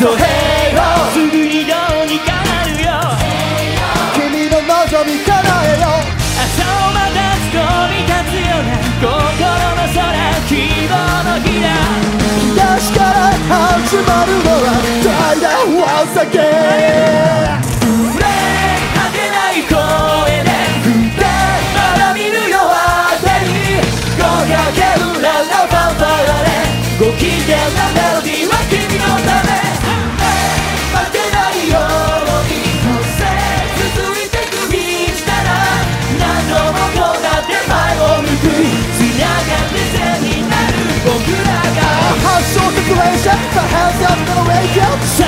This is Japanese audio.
そう平和すぐにどうにかなるよ君の望み叶えよ朝を待たず飛び立つような心の空希望の日だ東から始まるのは代打ワンサゲ果てない声で振ってまだ見るよ辺りごかけるララファンファラでご機嫌なメロディーは君のため負けないように続いてく道なら何度もこうなって前を向くつながって線になる僕らが発想的連射 The hands up gonna wake up